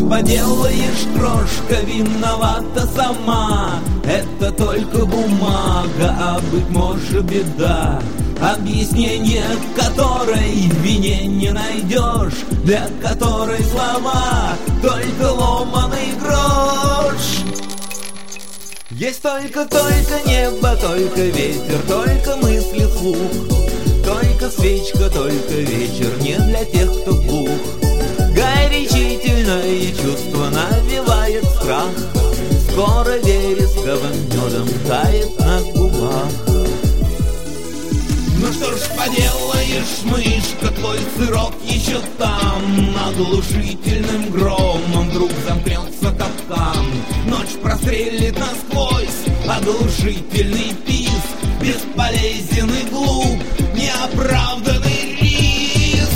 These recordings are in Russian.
поделаешь, крошка, виновата сама. Это только бумага, а быть может беда, объяснение которой в вине не найдешь, для которой слова только ломаный грош. Есть только небо, только ветер, только мысли вслух, только свечка, только вечер, не для тех, кто глух. Горячительное чувство навевает страх, скоро вересковым медом тает на губах. Ну что ж поделаешь, мышка, твой сырок еще там. Оглушительным громом вдруг замкнется капкан. Ночь прострелит насквозь, оглушительный писк, бесполезен и глуп, неоправданный риск.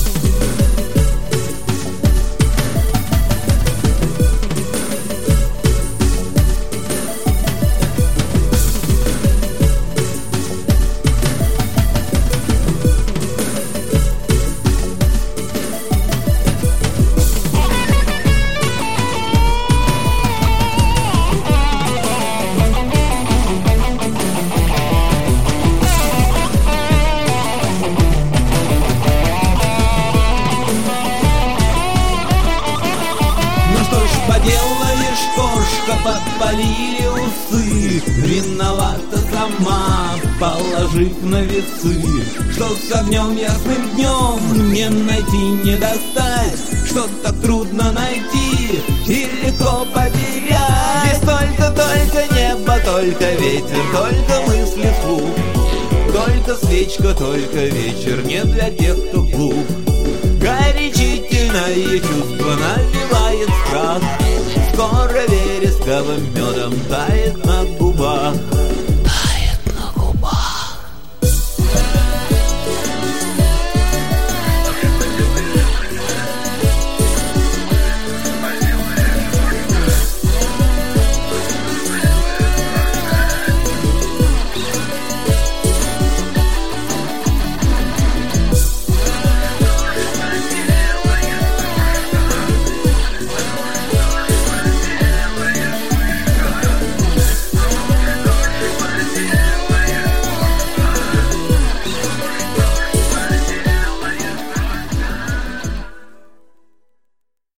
Поделаешь, кошка, подпалили усы, виновата сама, положив на весы. Что с огнем ясным днем не найти, не достать, что так трудно найти и легко потерять. Здесь только небо, только ветер, только мысли вслух, только свечка, только вечер, не для тех, кто глух. Горячительное чувство навевает страх, скоро вересковым медом тает на губах.